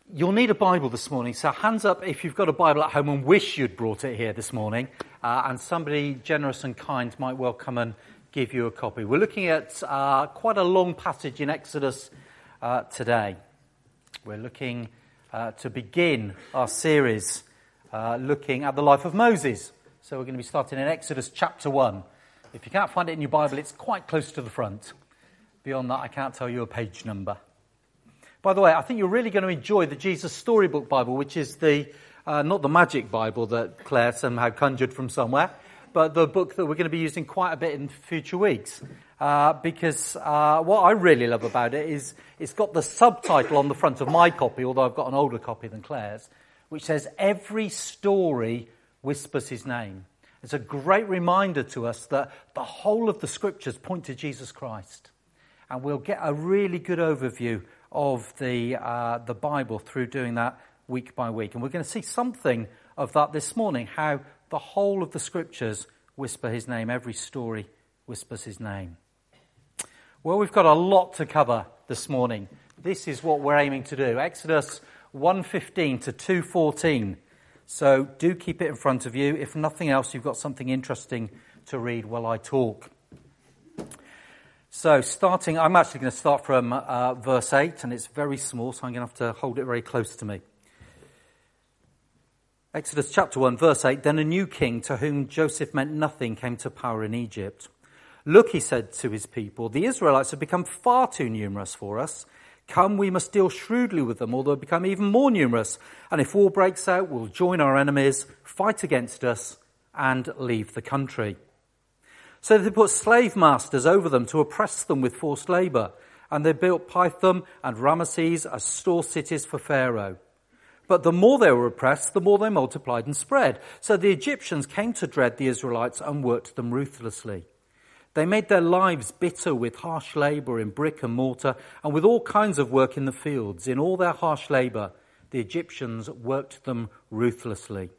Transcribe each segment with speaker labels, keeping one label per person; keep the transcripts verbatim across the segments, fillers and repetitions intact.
Speaker 1: You'll need a Bible this morning, so hands up if you've got a Bible at home and wish you'd brought it here this morning, uh, and somebody generous and kind might well come and give you a copy. We're looking at uh, quite a long passage in Exodus uh, today. We're looking uh, to begin our series uh, looking at the life of Moses. So we're going to be starting in Exodus chapter one. If you can't find it in your Bible, it's quite close to the front. Beyond that, I can't tell you a page number. By the way, I think you're really going to enjoy the Jesus Storybook Bible, which is the uh, not the magic Bible that Claire somehow conjured from somewhere, but the book that we're going to be using quite a bit in future weeks. Uh, because uh, what I really love about it is it's got the subtitle on the front of my copy, although I've got an older copy than Claire's, which says, "Every story whispers his name." It's a great reminder to us that the whole of the scriptures point to Jesus Christ. And we'll get a really good overview of the uh, the Bible through doing that week by week. And we're going to see something of that this morning, how the whole of the scriptures whisper his name. Every story whispers his name. Well, we've got a lot to cover this morning. This is what we're aiming to do. Exodus one fifteen to two fourteen. So do keep it in front of you. If nothing else, you've got something interesting to read while I talk. So starting, I'm actually going to start from uh, verse eight, and it's very small, so I'm going to have to hold it very close to me. Exodus chapter one, verse eight, "Then a new king to whom Joseph meant nothing came to power in Egypt. Look, he said to his people, the Israelites have become far too numerous for us. Come, we must deal shrewdly with them, or they'll become even more numerous. And if war breaks out, we'll join our enemies, fight against us, and leave the country." So they put slave masters over them to oppress them with forced labour, and they built Pithom and Ramesses as store cities for Pharaoh. But the more they were oppressed, the more they multiplied and spread. So the Egyptians came to dread the Israelites and worked them ruthlessly. They made their lives bitter with harsh labour in brick and mortar, and with all kinds of work in the fields. In all their harsh labour, the Egyptians worked them ruthlessly.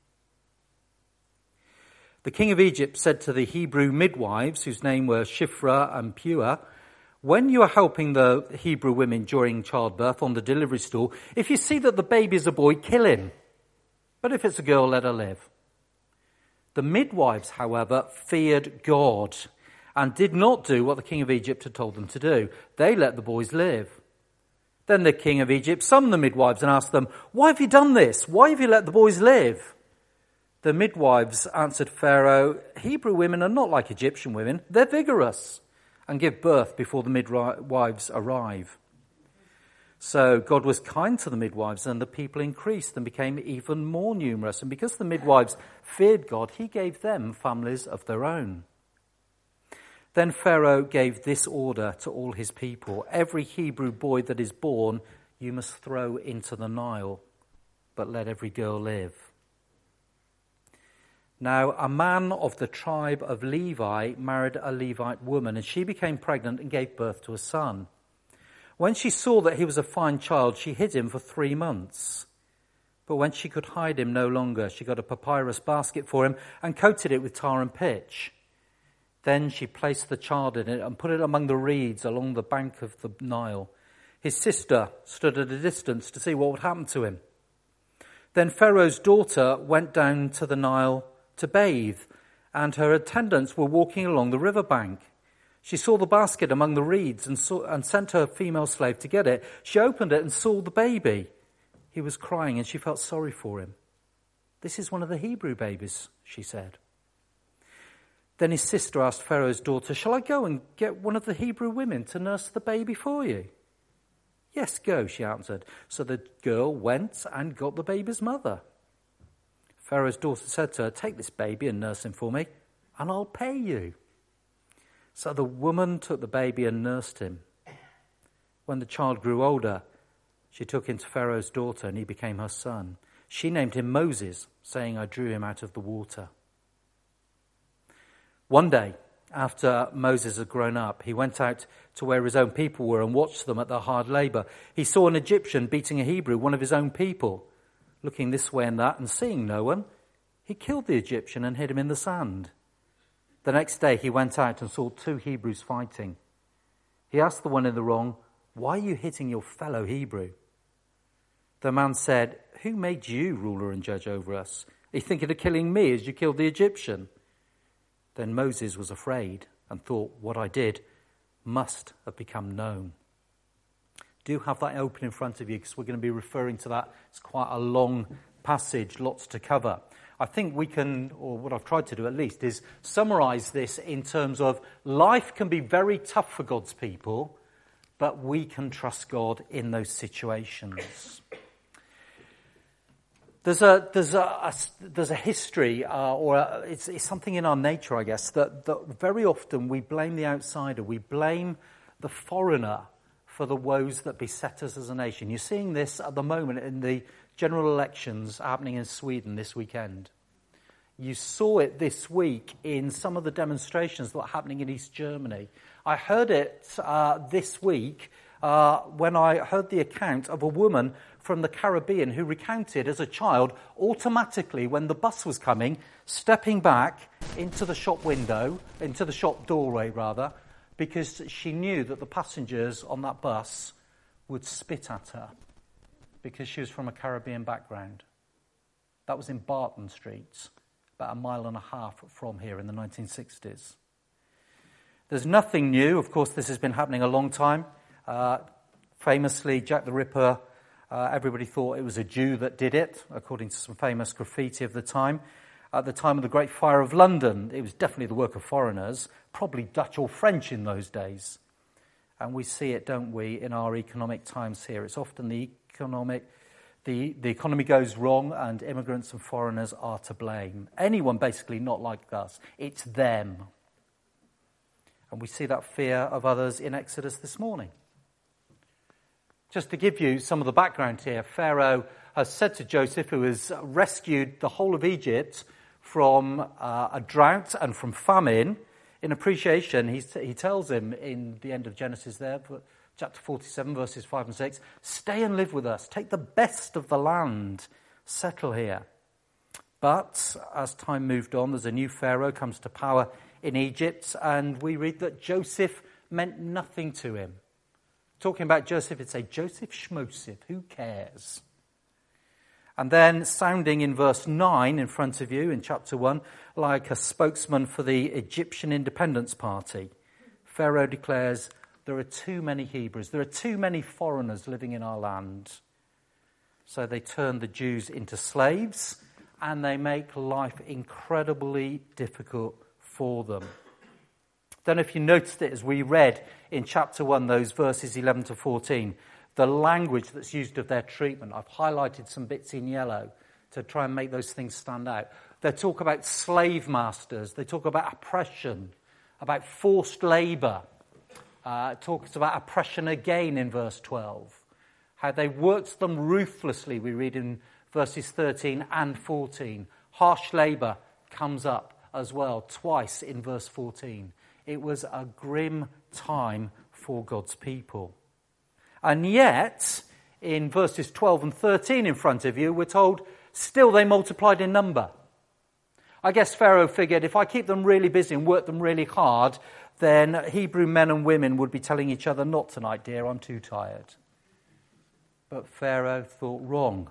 Speaker 1: The king of Egypt said to the Hebrew midwives, whose name were Shiphrah and Puah, "When you are helping the Hebrew women during childbirth on the delivery stool, if you see that the baby is a boy, kill him. But if it's a girl, let her live." The midwives, however, feared God and did not do what the king of Egypt had told them to do. They let the boys live. Then the king of Egypt summoned the midwives and asked them, "Why have you done this? Why have you let the boys live?" The midwives answered Pharaoh, "Hebrew women are not like Egyptian women. They're vigorous and give birth before the midwives arrive." So God was kind to the midwives, and the people increased and became even more numerous. And because the midwives feared God, he gave them families of their own. Then Pharaoh gave this order to all his people: "Every Hebrew boy that is born you must throw into the Nile, but let every girl live." Now, a man of the tribe of Levi married a Levite woman, and she became pregnant and gave birth to a son. When she saw that he was a fine child, she hid him for three months. But when she could hide him no longer, she got a papyrus basket for him and coated it with tar and pitch. Then she placed the child in it and put it among the reeds along the bank of the Nile. His sister stood at a distance to see what would happen to him. Then Pharaoh's daughter went down to the Nile to bathe, and her attendants were walking along the riverbank. She saw the basket among the reeds and, saw, and sent her female slave to get it. She opened it and saw the baby. He was crying, and she felt sorry for him. "This is one of the Hebrew babies," she said. Then his sister asked Pharaoh's daughter, "Shall I go and get one of the Hebrew women to nurse the baby for you?" "Yes, go," she answered. So the girl went and got the baby's mother. Pharaoh's daughter said to her, "Take this baby and nurse him for me, and I'll pay you." So the woman took the baby and nursed him. When the child grew older, she took him to Pharaoh's daughter, and he became her son. She named him Moses, saying, "I drew him out of the water." One day, after Moses had grown up, he went out to where his own people were and watched them at their hard labor. He saw an Egyptian beating a Hebrew, one of his own people. Looking this way and that and seeing no one, he killed the Egyptian and hid him in the sand. The next day he went out and saw two Hebrews fighting. He asked the one in the wrong, "Why are you hitting your fellow Hebrew?" The man said, "Who made you ruler and judge over us? Are you thinking of killing me as you killed the Egyptian?" Then Moses was afraid and thought, what I did must have become known. Do have that open in front of you, because we're going to be referring to that. It's quite a long passage, lots to cover. I think we can, or what I've tried to do at least, is summarize this in terms of life can be very tough for God's people, but we can trust God in those situations. There's a there's a, a there's a history, uh, or a, it's, it's something in our nature, I guess, that, that very often we blame the outsider, we blame the foreigner for the woes that beset us as a nation. You're seeing this at the moment in the general elections happening in Sweden this weekend. You saw it this week in some of the demonstrations that were happening in East Germany. I heard it uh, this week uh, when I heard the account of a woman from the Caribbean who recounted as a child, automatically when the bus was coming, stepping back into the shop window, into the shop doorway rather, because she knew that the passengers on that bus would spit at her because she was from a Caribbean background. That was in Barton Street, about a mile and a half from here in the nineteen sixties. There's nothing new. Of course, this has been happening a long time. Uh, famously, Jack the Ripper, uh, everybody thought it was a Jew that did it, according to some famous graffiti of the time. At the time of the Great Fire of London, it was definitely the work of foreigners, probably Dutch or French in those days. And we see it, don't we, in our economic times here. It's often the economic, the, the economy goes wrong and immigrants and foreigners are to blame. Anyone basically not like us, it's them. And we see that fear of others in Exodus this morning. Just to give you some of the background here, Pharaoh has said to Joseph, who has rescued the whole of Egypt from uh, a drought and from famine, in appreciation, he's, he tells him in the end of Genesis there, chapter forty-seven, verses five and six, stay and live with us, take the best of the land, settle here. But as time moved on, there's a new Pharaoh comes to power in Egypt, and we read that Joseph meant nothing to him. Talking about Joseph, it'd say, Joseph Schmoseph, who cares? And then sounding in verse nine in front of you in chapter one, like a spokesman for the Egyptian Independence Party, Pharaoh declares, there are too many Hebrews, there are too many foreigners living in our land. So they turn the Jews into slaves, and they make life incredibly difficult for them. Don't know if you noticed it as we read in chapter one, those verses eleven to fourteen, the language that's used of their treatment. I've highlighted some bits in yellow to try and make those things stand out. They talk about slave masters. They talk about oppression, about forced labour. Uh, it talks about oppression again in verse twelve. How they worked them ruthlessly, we read in verses thirteen and fourteen. Harsh labour comes up as well, twice in verse fourteen. It was a grim time for God's people. And yet, in verses twelve and thirteen in front of you, we're told, still they multiplied in number. I guess Pharaoh figured if I keep them really busy and work them really hard, then Hebrew men and women would be telling each other, not tonight, dear, I'm too tired. But Pharaoh thought wrong.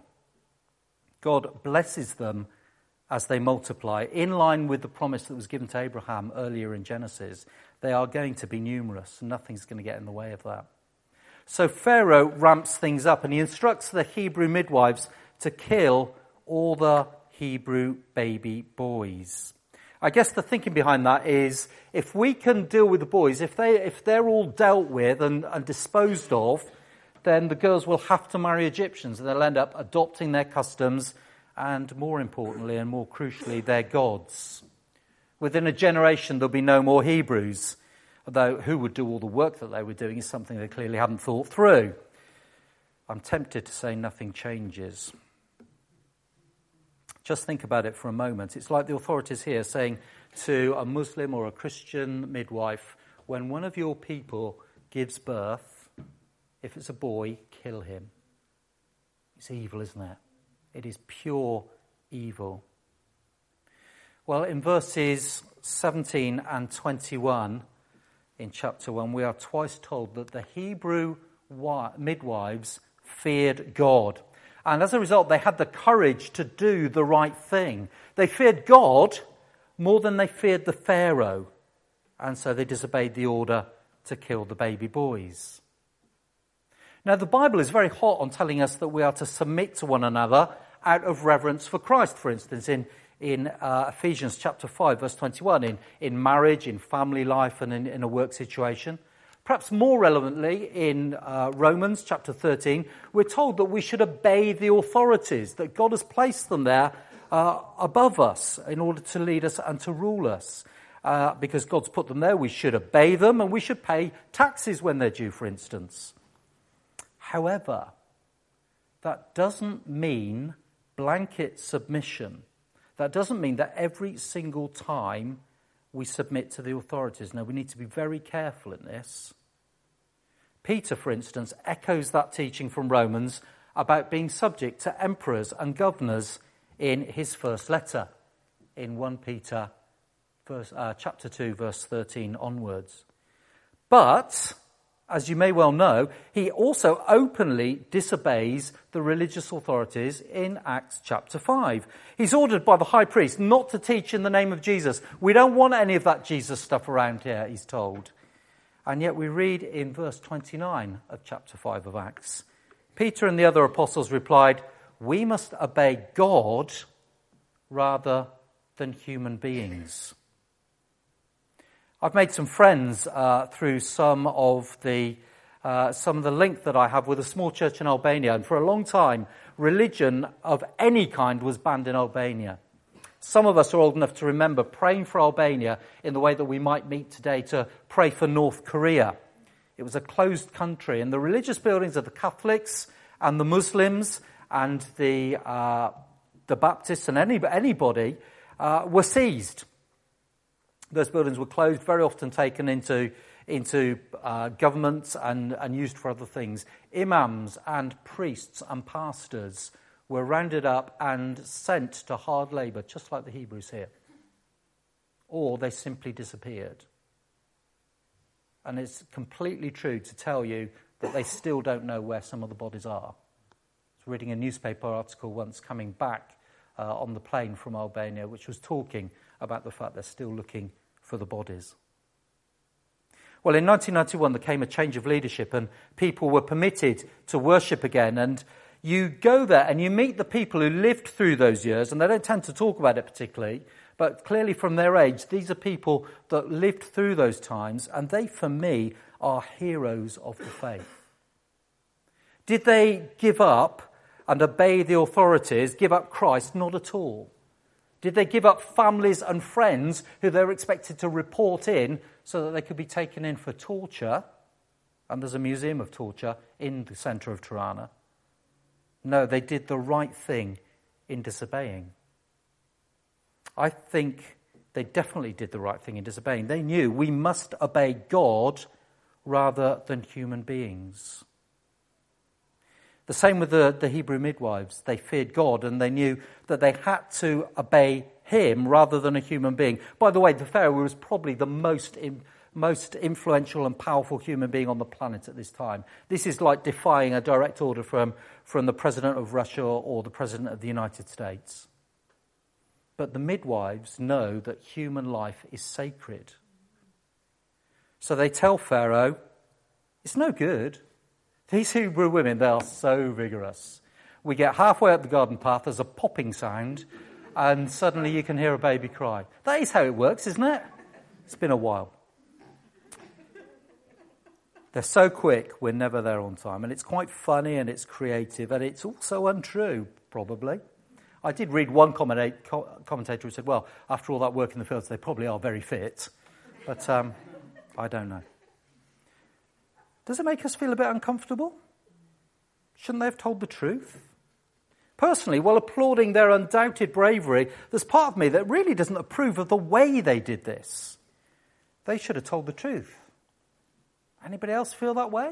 Speaker 1: God blesses them as they multiply, in line with the promise that was given to Abraham earlier in Genesis. They are going to be numerous. Nothing's going to get in the way of that. So Pharaoh ramps things up, and he instructs the Hebrew midwives to kill all the Hebrew baby boys. I guess the thinking behind that is, if we can deal with the boys, if, they, if they're all dealt with and, and disposed of, then the girls will have to marry Egyptians, and they'll end up adopting their customs and, more importantly and more crucially, their gods. Within a generation, there'll be no more Hebrews, although who would do all the work that they were doing is something they clearly haven't thought through. I'm tempted to say nothing changes. Just think about it for a moment. It's like the authorities here saying to a Muslim or a Christian midwife, when one of your people gives birth, if it's a boy, kill him. It's evil, isn't it? It is pure evil. Well, in verses seventeen and twenty-one in chapter one, we are twice told that the Hebrew midwives feared God. And as a result, they had the courage to do the right thing. They feared God more than they feared the Pharaoh. And so they disobeyed the order to kill the baby boys. Now, the Bible is very hot on telling us that we are to submit to one another out of reverence for Christ, for instance, in, in uh, Ephesians chapter five, verse twenty-one, in, in marriage, in family life, and in, in a work situation. Perhaps more relevantly, in uh, Romans chapter thirteen, we're told that we should obey the authorities, that God has placed them there uh, above us in order to lead us and to rule us. Uh, because God's put them there, we should obey them, and we should pay taxes when they're due, for instance. However, that doesn't mean blanket submission. That doesn't mean that every single time we submit to the authorities. No, we need to be very careful in this. Peter, for instance, echoes that teaching from Romans about being subject to emperors and governors in his first letter, in First Peter verse, uh, chapter two, verse thirteen onwards. But, as you may well know, he also openly disobeys the religious authorities in Acts chapter five. He's ordered by the high priest not to teach in the name of Jesus. We don't want any of that Jesus stuff around here, he's told. And yet we read in verse twenty-nine of chapter five of Acts, Peter and the other apostles replied, "We must obey God rather than human beings." I've made some friends uh, through some of the uh, some of the link that I have with a small church in Albania, and for a long time, religion of any kind was banned in Albania. Some of us are old enough to remember praying for Albania in the way that we might meet today to pray for North Korea. It was a closed country, and the religious buildings of the Catholics and the Muslims and the uh, the Baptists and any, anybody uh, were seized. Those buildings were closed, very often taken into into uh, government and, and used for other things. Imams and priests and pastors were rounded up and sent to hard labour, just like the Hebrews here. Or they simply disappeared. And it's completely true to tell you that they still don't know where some of the bodies are. I was reading a newspaper article once coming back uh, on the plane from Albania, which was talking about the fact they're still looking for the bodies. Well, in nineteen ninety-one, there came a change of leadership and people were permitted to worship again. And you go there and you meet the people who lived through those years, and they don't tend to talk about it particularly, but clearly from their age, these are people that lived through those times, and they, for me, are heroes of the faith. Did they give up and obey the authorities, give up Christ? Not at all. Did they give up families and friends who they were expected to report in so that they could be taken in for torture? And there's a museum of torture in the centre of Tirana. No, they did the right thing in disobeying. I think they definitely did the right thing in disobeying. They knew we must obey God rather than human beings. The same with the, the Hebrew midwives. They feared God and they knew that they had to obey him rather than a human being. By the way, the Pharaoh was probably the most in, most influential and powerful human being on the planet at this time. This is like defying a direct order from, from the president of Russia or the president of the United States. But the midwives know that human life is sacred. So they tell Pharaoh, it's no good. These Hebrew women, they are so vigorous. We get halfway up the garden path, there's a popping sound, and suddenly you can hear a baby cry. That is how it works, isn't it? It's been a while. They're so quick, we're never there on time. And it's quite funny and it's creative, and it's also untrue, probably. I did read one commentator who said, well, after all that work in the fields, they probably are very fit. But um, I don't know. Does it make us feel a bit uncomfortable? Shouldn't they have told the truth? Personally, while applauding their undoubted bravery, there's part of me that really doesn't approve of the way they did this. They should have told the truth. Anybody else feel that way?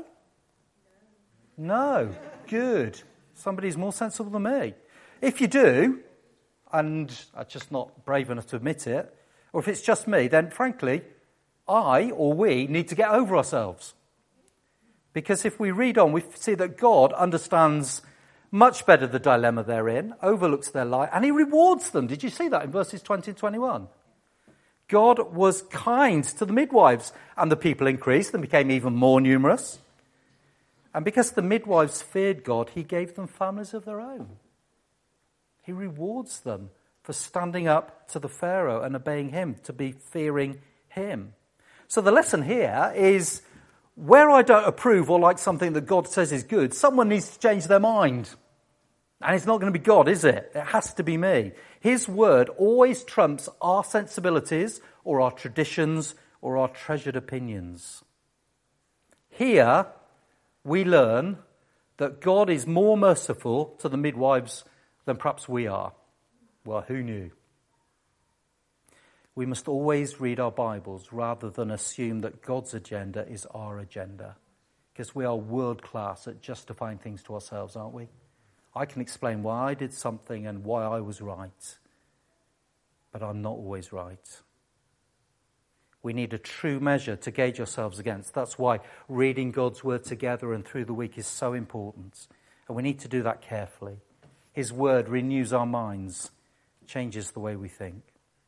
Speaker 1: No. Good. Somebody's more sensible than me. If you do, and I'm just not brave enough to admit it, or if it's just me, then frankly, I or we need to get over ourselves. Because if we read on, we see that God understands much better the dilemma they're in, overlooks their life, and he rewards them. Did you see that in verses twenty and twenty-one? God was kind to the midwives, and the people increased and became even more numerous. And because the midwives feared God, he gave them families of their own. He rewards them for standing up to the Pharaoh and obeying him, to be fearing him. So the lesson here is, where I don't approve or like something that God says is good, someone needs to change their mind. And it's not going to be God, is it? It has to be me. His word always trumps our sensibilities or our traditions or our treasured opinions. Here, we learn that God is more merciful to the midwives than perhaps we are. Well, who knew? We must always read our Bibles rather than assume that God's agenda is our agenda, because we are world class at justifying things to ourselves, aren't we? I can explain why I did something and why I was right, but I'm not always right. We need a true measure to gauge ourselves against. That's why reading God's word together and through the week is so important, and we need to do that carefully. His word renews our minds, changes the way we think.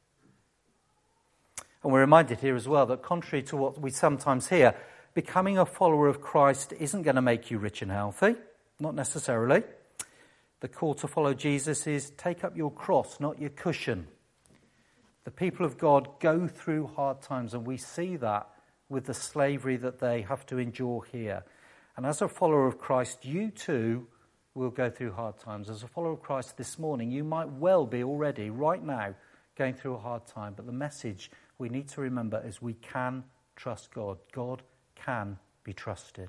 Speaker 1: And we're reminded here as well that contrary to what we sometimes hear, becoming a follower of Christ isn't going to make you rich and healthy. Not necessarily. The call to follow Jesus is take up your cross, not your cushion. The people of God go through hard times, and we see that with the slavery that they have to endure here. And as a follower of Christ, you too will go through hard times. As a follower of Christ this morning, you might well be already, right now, going through a hard time. But the message we need to remember is we can trust God. God can be trusted.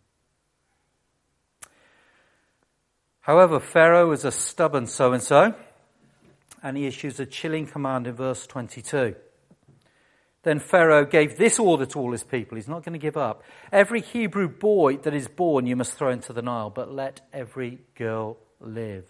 Speaker 1: However, Pharaoh is a stubborn so-and-so, and he issues a chilling command in verse twenty-two. Then Pharaoh gave this order to all his people. He's not going to give up. Every Hebrew boy that is born you must throw into the Nile, but let every girl live.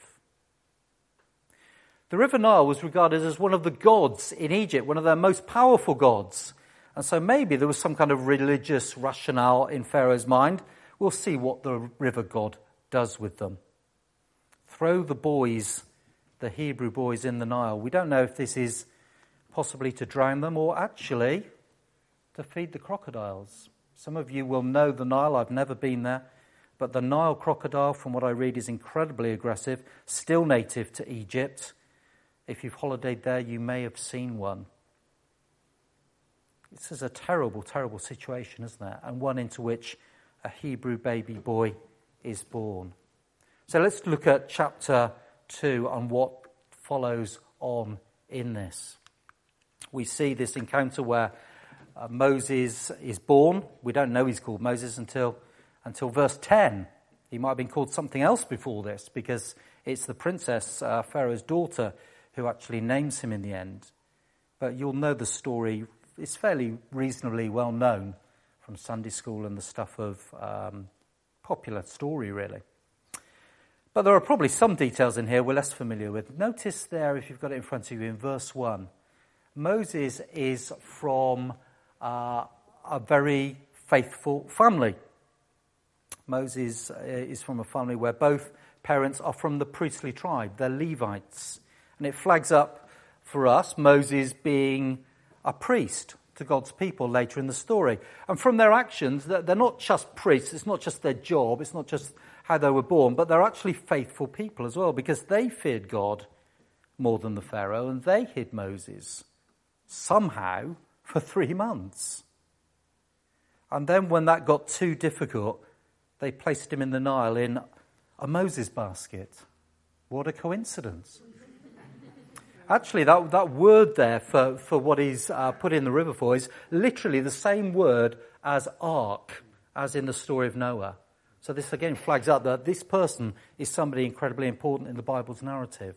Speaker 1: The River Nile was regarded as one of the gods in Egypt, one of their most powerful gods. And so maybe there was some kind of religious rationale in Pharaoh's mind. We'll see what the river god does with them. Throw the boys, the Hebrew boys, in the Nile. We don't know if this is possibly to drown them or actually to feed the crocodiles. Some of you will know the Nile. I've never been there. But the Nile crocodile, from what I read, is incredibly aggressive, still native to Egypt. If you've holidayed there, you may have seen one. This is a terrible, terrible situation, isn't it? And one into which a Hebrew baby boy is born. So let's look at chapter two and what follows on in this. We see this encounter where uh, Moses is born. We don't know he's called Moses until until verse ten. He might have been called something else before this, because it's the princess, uh, Pharaoh's daughter, who actually names him in the end. But you'll know the story. It's fairly reasonably well known from Sunday school and the stuff of um, popular story, really. But there are probably some details in here we're less familiar with. Notice there, if you've got it in front of you, in verse one, Moses is from uh, a very faithful family. Moses is from a family where both parents are from the priestly tribe. They're Levites. And it flags up for us Moses being a priest to God's people later in the story. And from their actions, they're not just priests. It's not just their job. It's not just how they were born. But they're actually faithful people as well, because they feared God more than the Pharaoh, and they hid Moses somehow for three months. And then when that got too difficult, they placed him in the Nile in a Moses basket. What a coincidence. Actually, that, that word there for, for what he's uh, put in the river for is literally the same word as ark, as in the story of Noah. So this again flags up that this person is somebody incredibly important in the Bible's narrative.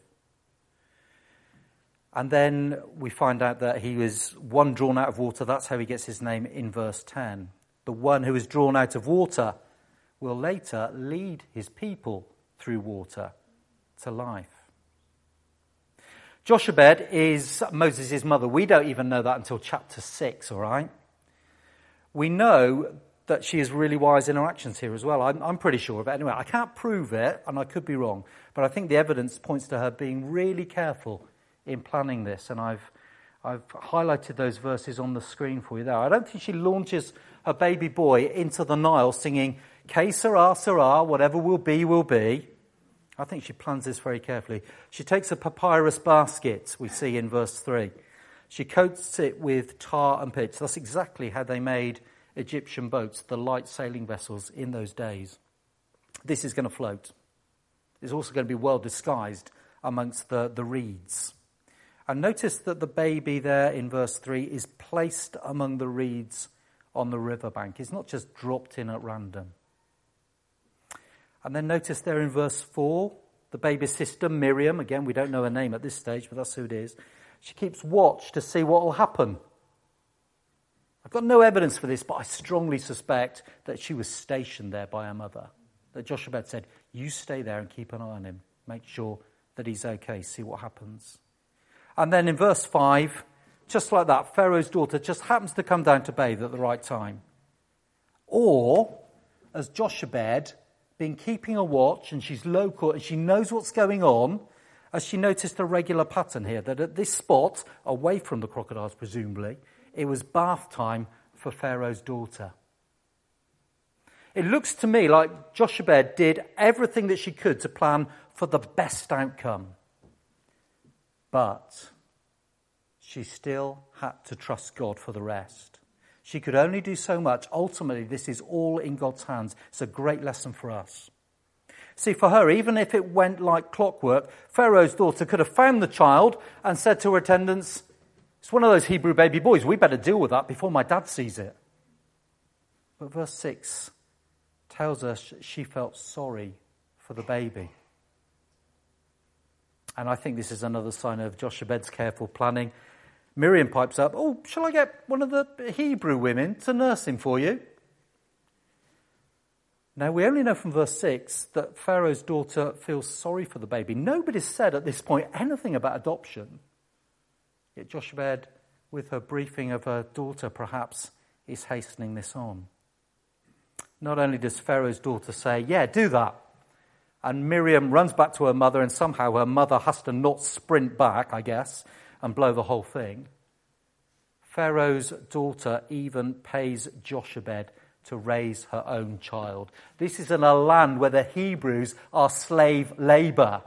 Speaker 1: And then we find out that he was one drawn out of water. That's how he gets his name in verse ten. The one who is drawn out of water will later lead his people through water to life. Jochebed is Moses' mother. We don't even know that until chapter six, all right? We know that she is really wise in her actions here as well. I'm, I'm pretty sure of it. Anyway, I can't prove it, and I could be wrong, but I think the evidence points to her being really careful in planning this, and I've I've highlighted those verses on the screen for you there. I don't think she launches her baby boy into the Nile singing, "Que sera, sera, whatever will be, will be." I think she plans this very carefully. She takes a papyrus basket, we see in verse three. She coats it with tar and pitch. That's exactly how they made Egyptian boats, the light sailing vessels in those days. This is going to float. It's also going to be well disguised amongst the, the reeds. And notice that the baby there in verse three is placed among the reeds on the riverbank. It's not just dropped in at random. And then notice there in verse four, the baby's sister Miriam, again we don't know her name at this stage, but that's who it is. She keeps watch to see what will happen. I've got no evidence for this, but I strongly suspect that she was stationed there by her mother. That Jochebed said, you stay there and keep an eye on him. Make sure that he's okay. See what happens. And then in verse five, just like that, Pharaoh's daughter just happens to come down to bathe at the right time. Or, as Jochebed, been keeping a watch, and she's local, and she knows what's going on, as she noticed a regular pattern here, that at this spot, away from the crocodiles presumably, it was bath time for Pharaoh's daughter. It looks to me like Jochebed did everything that she could to plan for the best outcome. But she still had to trust God for the rest. She could only do so much. Ultimately, this is all in God's hands. It's a great lesson for us. See, for her, even if it went like clockwork, Pharaoh's daughter could have found the child and said to her attendants, it's one of those Hebrew baby boys. We better deal with that before my dad sees it. But verse six tells us she felt sorry for the baby. And I think this is another sign of Jochebed's careful planning. Miriam pipes up, oh, shall I get one of the Hebrew women to nurse him for you? Now, we only know from verse six that Pharaoh's daughter feels sorry for the baby. Nobody said at this point anything about adoption. Yet Jochebed, with her briefing of her daughter, perhaps is hastening this on. Not only does Pharaoh's daughter say, yeah, do that. And Miriam runs back to her mother, and somehow her mother has to not sprint back, I guess, and blow the whole thing. Pharaoh's daughter even pays Jochebed to raise her own child. This is in a land where the Hebrews are slave labor.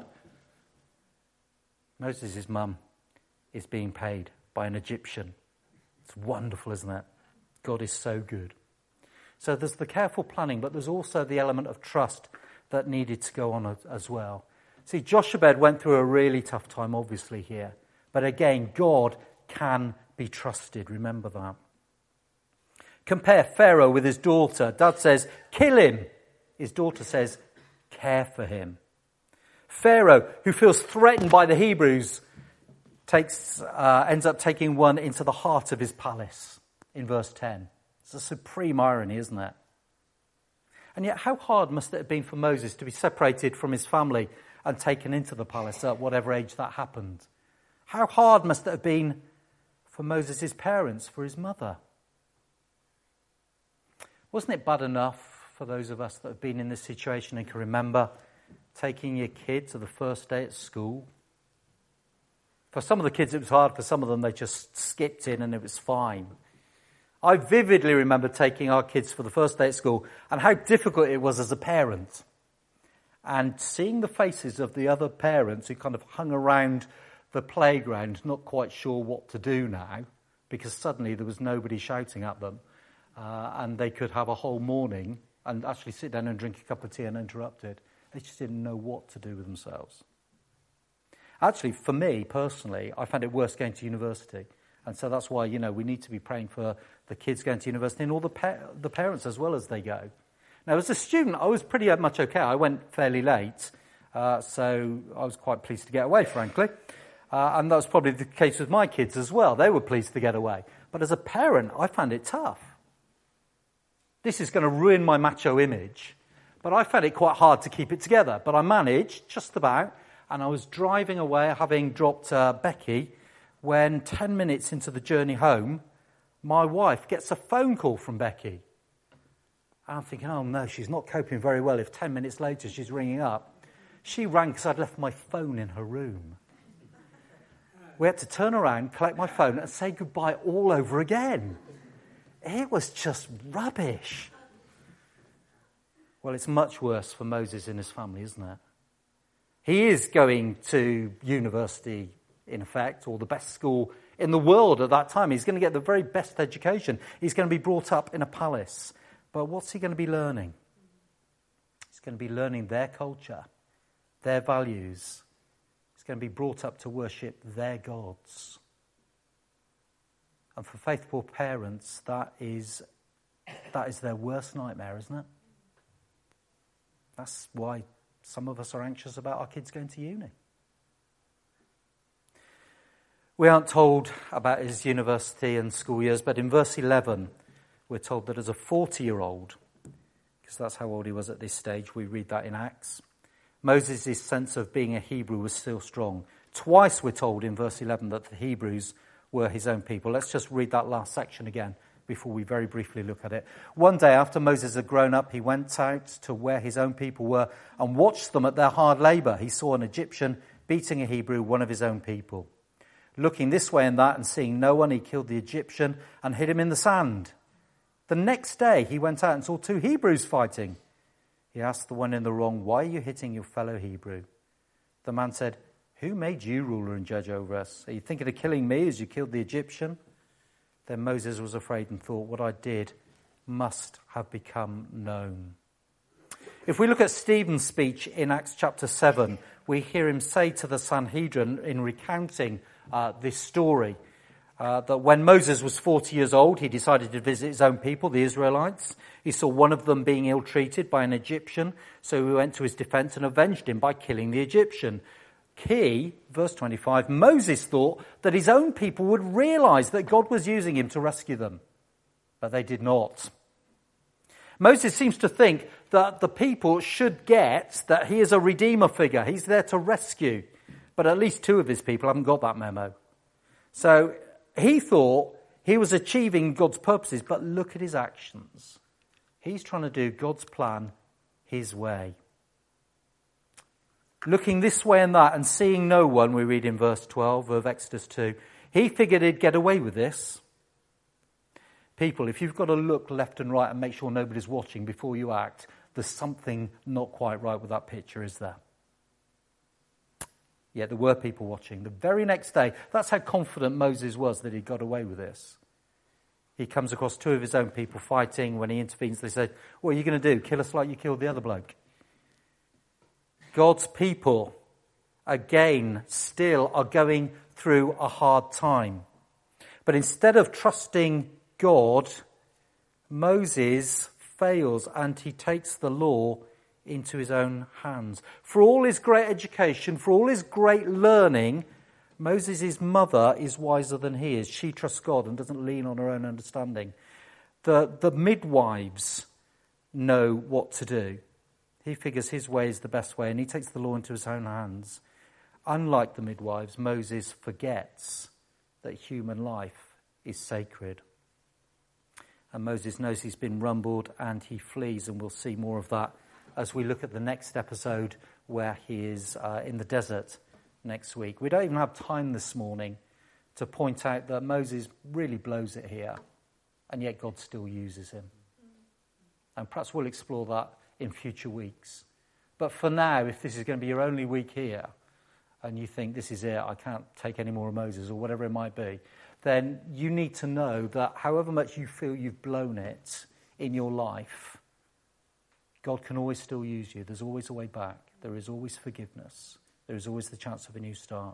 Speaker 1: Moses' mum is being paid by an Egyptian. It's wonderful, isn't it? God is so good. So there's the careful planning, but there's also the element of trust that needed to go on as well. See, Jochebed went through a really tough time, obviously, here. But again, God can be trusted. Remember that. Compare Pharaoh with his daughter. Dad says, kill him. His daughter says, care for him. Pharaoh, who feels threatened by the Hebrews, takes uh, ends up taking one into the heart of his palace in verse ten. It's a supreme irony, isn't it? And yet, how hard must it have been for Moses to be separated from his family and taken into the palace at whatever age that happened? How hard must it have been for Moses' parents, for his mother? Wasn't it bad enough for those of us that have been in this situation and can remember taking your kid to the first day at school? For some of the kids it was hard, for some of them they just skipped in and it was fine. I vividly remember taking our kids for the first day at school and how difficult it was as a parent. And seeing the faces of the other parents who kind of hung around the playground, not quite sure what to do now, because suddenly there was nobody shouting at them. Uh, and they could have a whole morning and actually sit down and drink a cup of tea uninterrupted. They just didn't know what to do with themselves. Actually, for me, personally, I found it worse going to university. And so that's why, you know, we need to be praying for the kids going to university and all the pa- the parents as well as they go. Now, as a student, I was pretty much okay. I went fairly late, uh, so I was quite pleased to get away, frankly. Uh, and that was probably the case with my kids as well. They were pleased to get away. But as a parent, I found it tough. This is going to ruin my macho image, but I found it quite hard to keep it together. But I managed, just about, and I was driving away, having dropped uh, Becky, when ten minutes into the journey home, my wife gets a phone call from Becky. And I'm thinking, oh no, she's not coping very well if ten minutes later she's ringing up. She rang because I'd left my phone in her room. We had to turn around, collect my phone, and say goodbye all over again. It was just rubbish. Well, it's much worse for Moses and his family, isn't it? He is going to university, in effect, or the best school in the world at that time. He's going to get the very best education. He's going to be brought up in a palace. But what's he going to be learning? He's going to be learning their culture, their values. He's going to be brought up to worship their gods. And for faithful parents, that is, that is their worst nightmare, isn't it? That's why some of us are anxious about our kids going to uni. We aren't told about his university and school years, but in verse eleven, we're told that as a forty-year-old, because that's how old he was at this stage, we read that in Acts, Moses' sense of being a Hebrew was still strong. Twice we're told in verse eleven that the Hebrews were his own people. Let's just read that last section again before we very briefly look at it. One day after Moses had grown up, he went out to where his own people were and watched them at their hard labor. He saw an Egyptian beating a Hebrew, one of his own people. Looking this way and that and seeing no one, he killed the Egyptian and hid him in the sand. The next day he went out and saw two Hebrews fighting. He asked the one in the wrong, "Why are you hitting your fellow Hebrew?" The man said, "Who made you ruler and judge over us? Are you thinking of killing me as you killed the Egyptian?" Then Moses was afraid and thought, what I did must have become known. If we look at Stephen's speech in Acts chapter seven, we hear him say to the Sanhedrin in recounting uh, this story, uh, that when Moses was forty years old, he decided to visit his own people, the Israelites. He saw one of them being ill-treated by an Egyptian, so he went to his defense and avenged him by killing the Egyptian. Key, verse twenty-five, Moses thought that his own people would realize that God was using him to rescue them, but they did not. Moses seems to think that the people should get that he is a redeemer figure. He's there to rescue, but at least two of his people haven't got that memo. So he thought he was achieving God's purposes, but look at his actions. He's trying to do God's plan his way. Looking this way and that and seeing no one, we read in verse twelve of Exodus two, he figured he'd get away with this. People, if you've got to look left and right and make sure nobody's watching before you act, there's something not quite right with that picture, is there? Yet there were people watching. The very next day, that's how confident Moses was that he got away with this. He comes across two of his own people fighting. When he intervenes, they say, "What are you going to do? Kill us like you killed the other bloke?" God's people, again, still are going through a hard time. But instead of trusting God, Moses fails and he takes the law into his own hands. For all his great education, for all his great learning, Moses' mother is wiser than he is. She trusts God and doesn't lean on her own understanding. The, the midwives know what to do. He figures his way is the best way and he takes the law into his own hands. Unlike the midwives, Moses forgets that human life is sacred. And Moses knows he's been rumbled and he flees, and we'll see more of that as we look at the next episode where he is uh, in the desert next week. We don't even have time this morning to point out that Moses really blows it here, and yet God still uses him. And perhaps we'll explore that in future weeks. But for now, if this is going to be your only week here, and you think this is it, I can't take any more of Moses, or whatever it might be, then you need to know that however much you feel you've blown it in your life, God can always still use you. There's always a way back. There is always forgiveness. There is always the chance of a new start.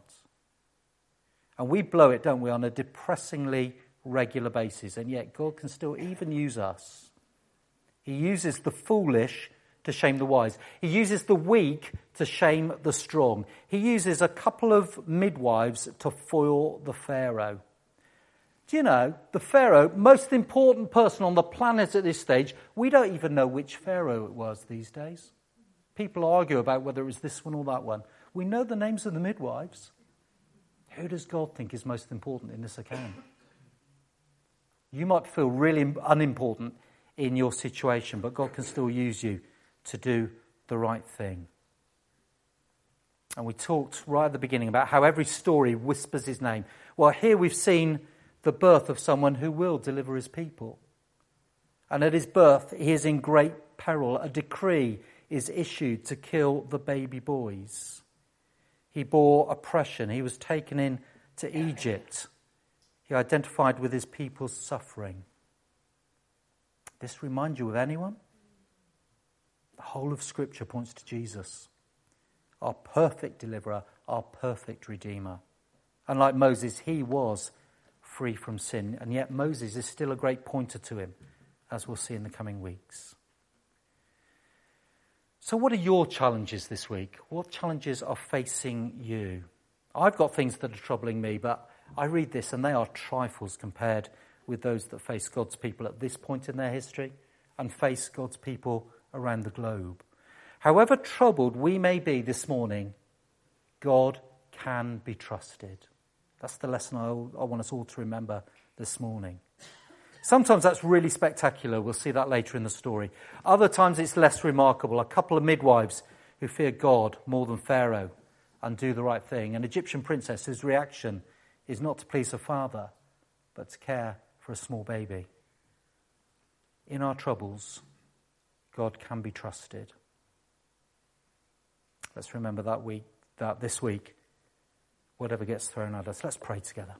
Speaker 1: And we blow it, don't we, on a depressingly regular basis, and yet God can still even use us. He uses the foolish to shame the wise. He uses the weak to shame the strong. He uses a couple of midwives to foil the Pharaoh. Do you know, the Pharaoh, most important person on the planet at this stage, we don't even know which Pharaoh it was these days. People argue about whether it was this one or that one. We know the names of the midwives. Who does God think is most important in this account? You might feel really unimportant in your situation, but God can still use you to do the right thing. And we talked right at the beginning about how every story whispers his name. Well, here we've seen the birth of someone who will deliver his people. And at his birth, he is in great peril. A decree is issued to kill the baby boys. He bore oppression. He was taken into Egypt. He identified with his people's suffering. This remind you of anyone? The whole of Scripture points to Jesus, our perfect deliverer, our perfect redeemer. Unlike Moses, he was free from sin, and yet Moses is still a great pointer to him, as we'll see in the coming weeks. So what are your challenges this week? What challenges are facing you? I've got things that are troubling me, but I read this and they are trifles compared with those that face God's people at this point in their history and face God's people around the globe. However troubled we may be this morning, God can be trusted. That's the lesson I, I want us all to remember this morning. Sometimes that's really spectacular. We'll see that later in the story. Other times it's less remarkable. A couple of midwives who fear God more than Pharaoh and do the right thing. An Egyptian princess whose reaction is not to please her father, but to care for a small baby. In our troubles, God can be trusted. Let's remember that week, that this week, whatever gets thrown at us. Let's pray together.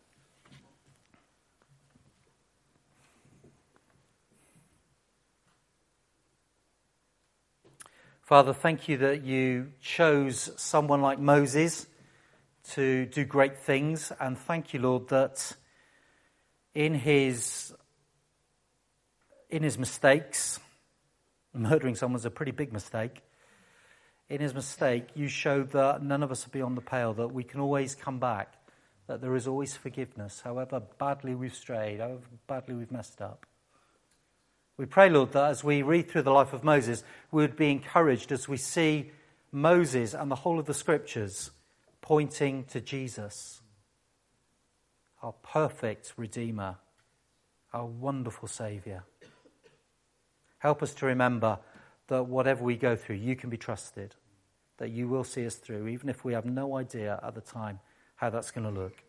Speaker 1: Father, thank you that you chose someone like Moses to do great things. And thank you, Lord, that in his, in his mistakes, murdering someone's a pretty big mistake. In his mistake, you showed that none of us are beyond the pale, that we can always come back, that there is always forgiveness, however badly we've strayed, however badly we've messed up. We pray, Lord, that as we read through the life of Moses, we would be encouraged as we see Moses and the whole of the Scriptures pointing to Jesus, our perfect Redeemer, our wonderful Saviour. Help us to remember that whatever we go through, you can be trusted, that you will see us through, even if we have no idea at the time how that's going to look.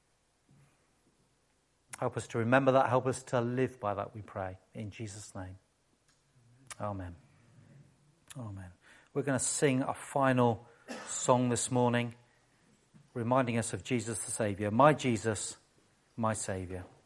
Speaker 1: Help us to remember that. Help us to live by that, we pray. In Jesus' name. Amen. Amen. We're going to sing a final song this morning, reminding us of Jesus the Saviour. My Jesus, my Saviour.